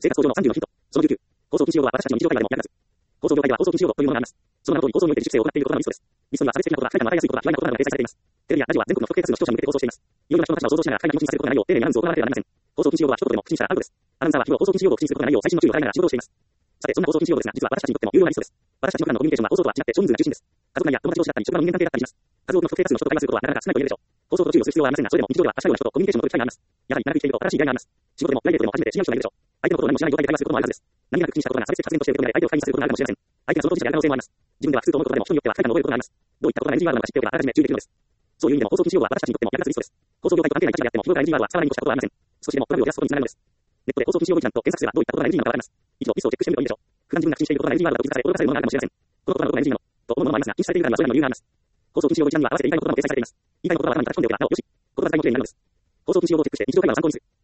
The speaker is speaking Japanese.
生活向上の30のヒント。その19。放送禁止用語は私たちの日常会話でも役立つ。放送業界では放送禁止用語というものがあります。その名の通り放送において自主性を行っていることがリストです。リストには差別的なことが不快感の与えやすいことが卑猥なことなどが掲載されています。テレビやラジオは全国の不特定多数の視聴者に向けて放送しています。いろいろな人の価値を想像しながら不快な気持ちにさせることがないよう丁寧にアナウンスを行わなければなりません。放送禁止用語は一言でも口にしたらアウトです。アナウンサーは日頃放送禁止用語を口にすることがないよう細心の注意を払いながら仕事をしています。さて、そんな放送禁止用語ですが、実は私たちにとっても有用なリストです。私たちの普段のコミュニケーションは放送とは違って少人数が中心です。家族内や友達同士だったり、職場の人間関係だったりします。数多くの不特定多数の人と会話することはなかなか少ないと言えるでしょう。放送と注意をする必要はありませんが、それでも日常では明日ような人とコミュニケーションを取る機会があります。やはり長く生きていると新しい出会いがあります。仕事でもプライベートでも初めて違う人がいるでしょう。相手のことを何も知らない状態で会話することもあるはずです。何気なく口にしたことが差別的発言として受け止められ相手を不快にさせることがあるかもしれません。相手がその当事者である可能性もあります。自分では普通と思うことでも人によっては不快感を覚えることがあります。どういったことが NG ワードなのか知っておけばあらかじめ注意できるのです。そういう意味でも放送禁止用語は私たちにとっても役立つリストです。放送業界と関係ない記者であっても日頃から NG ワードは使わないに越したことはありません。少しでもトラブルを出すことにつながるのです。ネットで放送禁止用語一覧と検索すればどういったことが NG なのかわかります。以上、リストをチェックしてみるといいでしょう。普段自分が口にしていることが NG ワードだと気づかされ驚かされるものがあるかもしれません。このことはどこが NG なのと思うものもありますが、禁止されているからにはそれなりの理由があります。放送禁止用語一覧には合わせて言いたいことも掲載されています。言いたいことは頭に書き込んでおけばなおよし、言葉が最後にきれいになるのです。放送禁止用語をチェックして日常会話を参考にする。